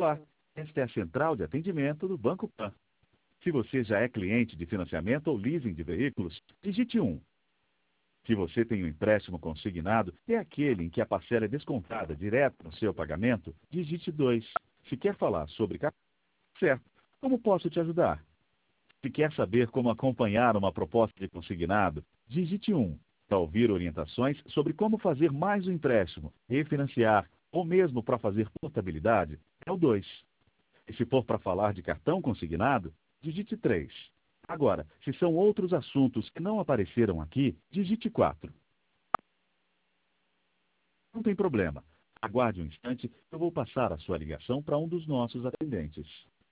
Olá, esta é a central de atendimento do Banco Pan. Se você já é cliente de financiamento ou leasing de veículos, digite 1. Se você tem um empréstimo consignado, é aquele em que a parcela é descontada direto no seu pagamento, digite 2. Se quer falar sobre cartão, certo, como posso te ajudar? Se quer saber como acompanhar uma proposta de consignado, digite 1. Para ouvir orientações sobre como fazer mais um empréstimo, refinanciar ou mesmo para fazer portabilidade, é o 2. E se for para falar de cartão consignado, digite 3. Agora, se são outros assuntos que não apareceram aqui, digite 4. Não tem problema. Aguarde um instante, eu vou passar a sua ligação para um dos nossos atendentes.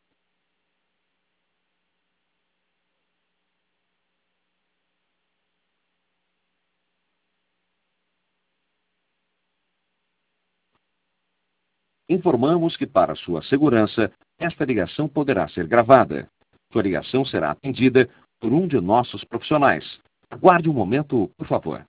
Informamos que, para sua segurança, esta ligação poderá ser gravada. Sua ligação será atendida por um de nossos profissionais. Aguarde um momento, por favor.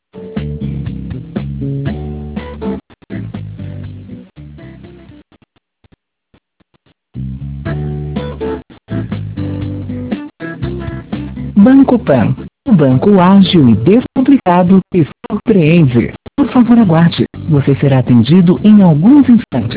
Banco Pan, o banco ágil e descomplicado que surpreende. Por favor, aguarde. Você será atendido em alguns instantes.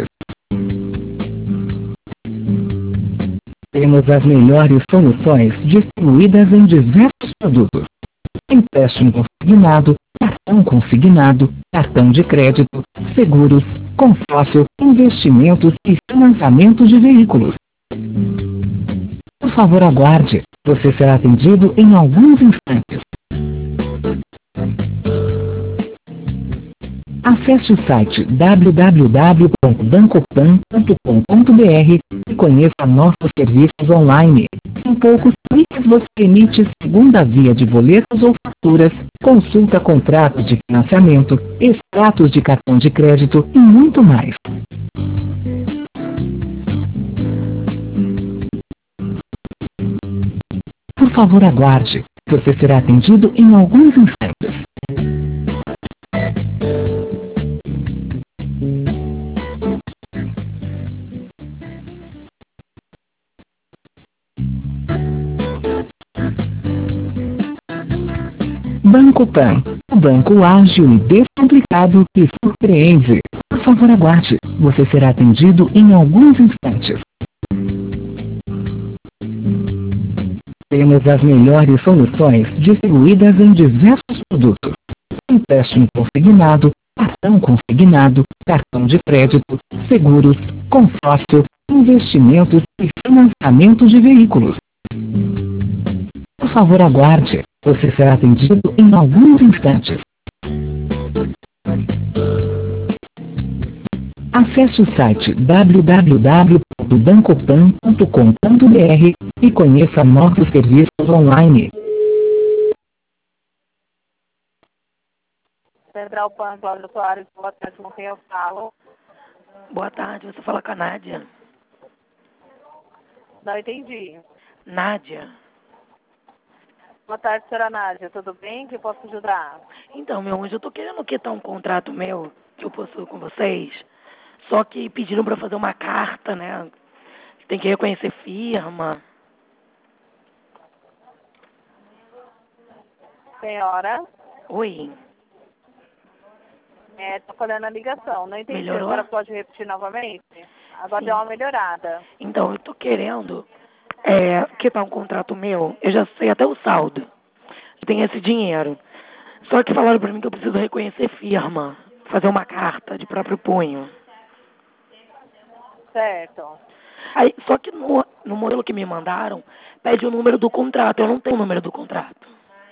Temos as melhores soluções distribuídas em diversos produtos. Empréstimo consignado, cartão de crédito, seguros, consórcio, investimentos e financiamento de veículos. Por favor, aguarde. Você será atendido em alguns instantes. Acesse o site www.bancopan.com.br e conheça nossos serviços online. Em poucos cliques você emite segunda via de boletos ou faturas, consulta contratos de financiamento, extratos de cartão de crédito e muito mais. Por favor, aguarde. Você será atendido em alguns instantes. Banco Pan, o banco ágil e descomplicado que surpreende. Por favor, aguarde. Você será atendido em alguns instantes. Temos as melhores soluções distribuídas em diversos produtos. Empréstimo consignado, cartão de crédito, seguros, consórcio, investimentos e financiamento de veículos. Por favor, aguarde. Você será atendido em alguns instantes. Acesse o site www.bancopan.com.br e conheça nossos serviços online. Central Pan, Cláudio Soares, boa tarde, com quem eu falo? Boa tarde, você fala com a Nádia. Não entendi. Nádia. Boa tarde, senhora Nádia, tudo bem? Que posso ajudar? Então, meu anjo, eu tô querendo quitar um contrato meu que eu possuo com vocês, só que pediram pra fazer uma carta, né? Tem que reconhecer firma. Senhora? Oi. Tô falando a ligação, não entendi. Melhorou? A senhora pode repetir novamente? Agora Sim. deu uma melhorada. Então, eu tô querendo quitar um contrato meu, eu já sei até o saldo. Eu tenho esse dinheiro. Só que falaram pra mim que eu preciso reconhecer firma, fazer uma carta de próprio punho. Certo. Aí, só que no modelo que me mandaram, pede o número do contrato. Eu não tenho o número do contrato.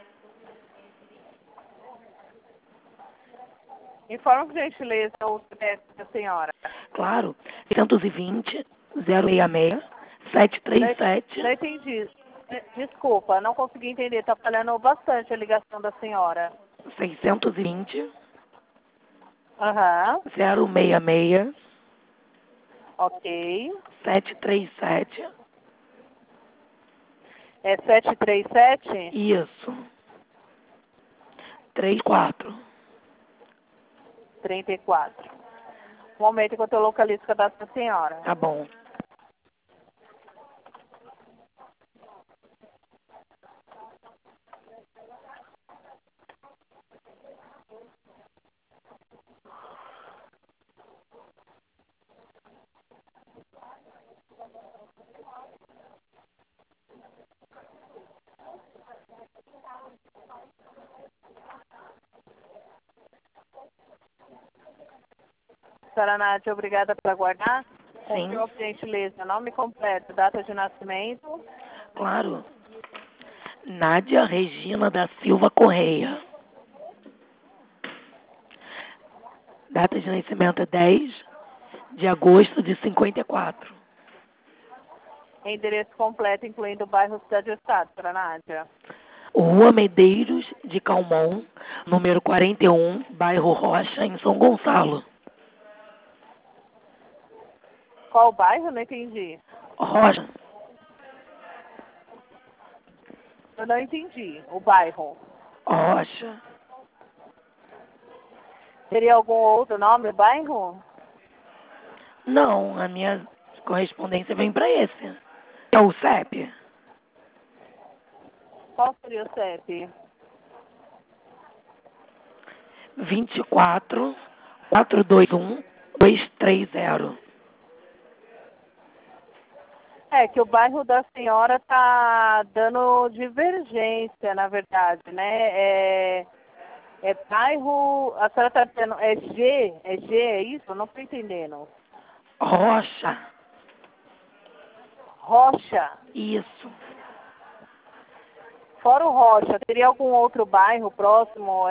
Informa por gentileza o CPF da senhora. Claro, 620 066 737. Não entendi. Desculpa, não consegui entender. Está falhando bastante a ligação da senhora. 620 Aham. 066 Ok. 737. É 737? Isso. 34. 34. Um momento enquanto eu localizo o cadastro da senhora. Tá bom. senhora Nádia, obrigada por aguardar. Sim. Confirma, por gentileza, nome completo, data de nascimento. Claro. Nádia Regina da Silva Correia. Data de nascimento é 10 de agosto de 54. Endereço completo, incluindo o bairro Cidade e Estado, senhora Nádia. Rua Medeiros de Calmon, número 41, bairro Rocha, em São Gonçalo. Qual bairro? Não entendi. Rocha. Eu não entendi. O bairro. Rocha. Teria algum outro nome, bairro? Não, a minha correspondência vem para esse. É o CEP. Qual seria o CEP? 24 421 230. É que o bairro da senhora tá dando divergência, na verdade, né? É bairro, a senhora tá dizendo, é G? É isso? Eu não estou entendendo. Rocha. Rocha. Isso. Fora o Rocha, teria algum outro bairro próximo?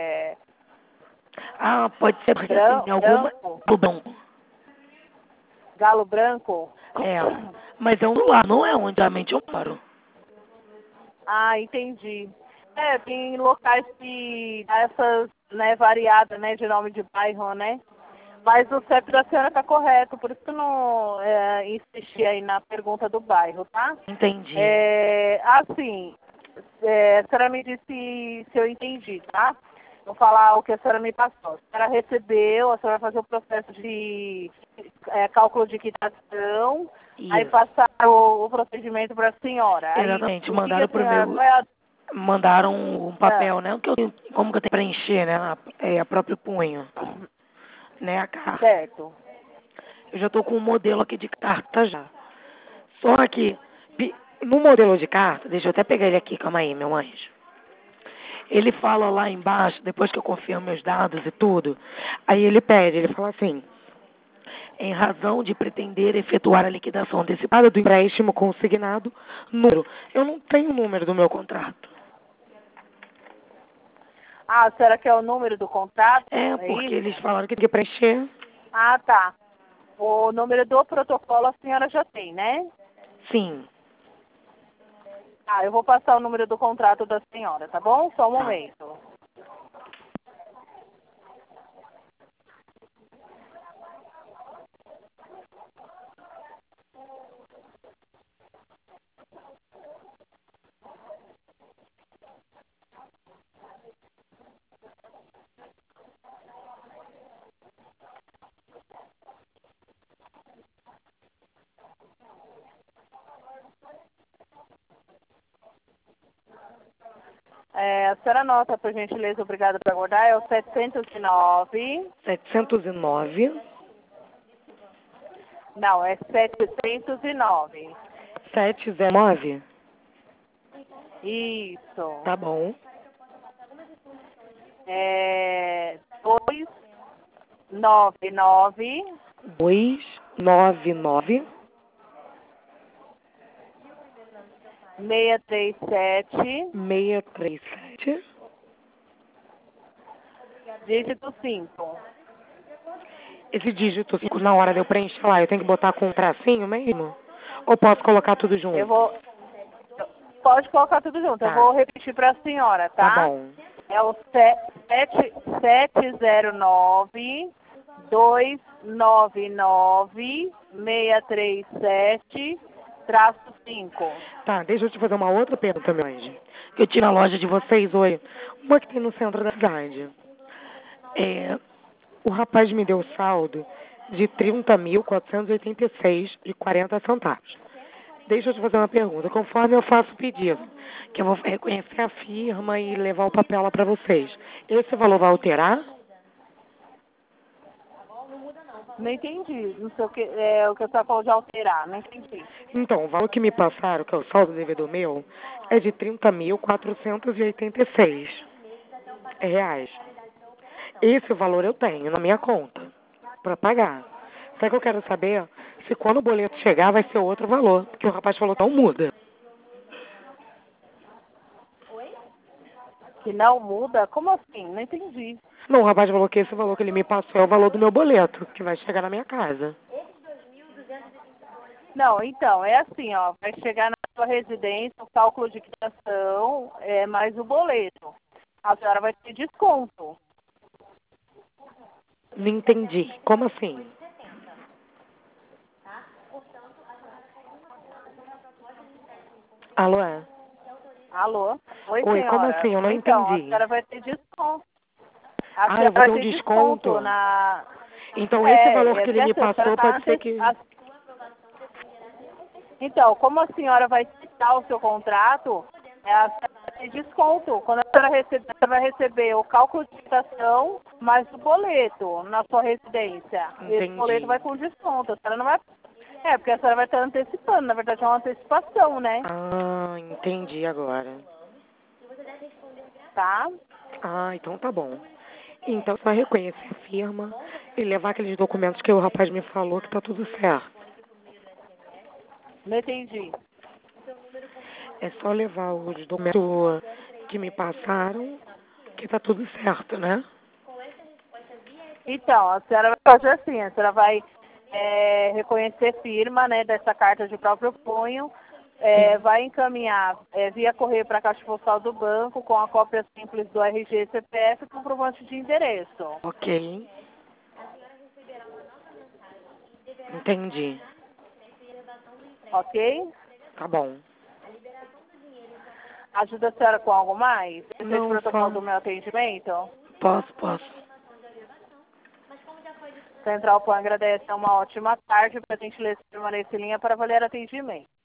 Ah, pode ser porque assim, tem alguma... Branco? Galo Branco? É, mas é um lugar, não é onde realmente eu moro. Ah, entendi. Tem locais que dá essas, né, variadas, né, de nome de bairro, né? Mas o CEP da senhora está correto, por isso que eu não insisti aí na pergunta do bairro, tá? Entendi. Assim, a senhora me disse se eu entendi, tá? Vou falar o que a senhora me passou. A senhora recebeu, a senhora vai fazer o processo de cálculo de quitação, Isso. aí passar o procedimento para a senhora. Exatamente, aí, mandaram pro meu... Mandaram um papel, né? Como que eu tenho que preencher, né? A próprio punho. Né, a carta. Certo. Eu já estou com um modelo aqui de carta já. Só que, no modelo de carta, deixa eu até pegar ele aqui, calma aí, meu anjo. Ele fala lá embaixo, depois que eu confirmo meus dados e tudo, aí ele fala assim, em razão de pretender efetuar a liquidação antecipada do empréstimo consignado, número. Eu não tenho o número do meu contrato. Ah, será que é o número do contrato? Porque isso? eles falaram que tem que preencher. Ah, tá. O número do protocolo a senhora já tem, né? Sim. Eu vou passar o número do contrato da senhora, tá bom? Só um momento. A senhora anota, por gentileza, obrigada por aguardar, é o 709. 709. Não, é 709. 709? Isso. Tá bom. 299. 299. 637. 637. Dígito 5. Esse dígito 5, na hora de eu preencher lá, eu tenho que botar com um tracinho mesmo? Ou posso colocar tudo junto? Pode colocar tudo junto. Tá. Eu vou repetir para a senhora, tá? Tá bom. É o 709 299 637 -5. Tá, deixa eu te fazer uma outra pergunta, meu anjo. Que eu tinha na loja de vocês hoje. Uma que tem no centro da cidade. O rapaz me deu saldo de 30.486,40 centavos. Deixa eu te fazer uma pergunta. Conforme eu faço o pedido, que eu vou reconhecer a firma e levar o papel lá para vocês, esse valor vai alterar? Não entendi. Não sei o que a senhora falou de alterar. Não entendi. Então, o valor que me passaram, que é o saldo devedor meu, é de 30.486 reais. Esse valor eu tenho na minha conta. para pagar. Só que eu quero saber se quando o boleto chegar vai ser outro valor, porque o rapaz falou que não muda. Que não muda? Como assim? Não entendi. Não, o rapaz falou que esse valor que ele me passou é o valor do meu boleto, que vai chegar na minha casa. Não, então, é assim, ó, vai chegar na sua residência o cálculo de quitação mais o boleto. A senhora vai ter desconto. Não entendi. Como assim? Alô? Alô? Oi, Oi, senhora. como assim? Eu não Então, a entendi. senhora vai ter desconto. A Ah, senhora eu vou vai ter um ter desconto? na... Então esse valor que porque ele me assim, a senhora passou tá pode ser que... Então, como a senhora vai citar o seu contrato, a senhora vai ter desconto. Quando a senhora receber, a senhora vai receber o cálculo de quitação mais o boleto na sua residência. Entendi. Esse boleto vai com desconto. A senhora não vai... porque a senhora vai estar antecipando. Na verdade, é uma antecipação, né? Ah, entendi agora. Tá? Ah, então tá bom. Então só reconhecer a firma e levar aqueles documentos que o rapaz me falou que tá tudo certo. Não entendi. É só levar os documentos que me passaram que tá tudo certo, né? Então, a senhora vai fazer assim, a senhora vai reconhecer firma, né, dessa carta de próprio punho, vai encaminhar via correio para a Caixa Postal do banco com a cópia simples do RG e CPF e comprovante de endereço. Ok. Entendi. Ok? Tá bom. Ajuda a senhora com algo mais? Deseja o Não, protocolo só... do meu atendimento? Posso. Central Plan agradece, uma ótima tarde, para a gentileza permanecer em linha para avaliar atendimento.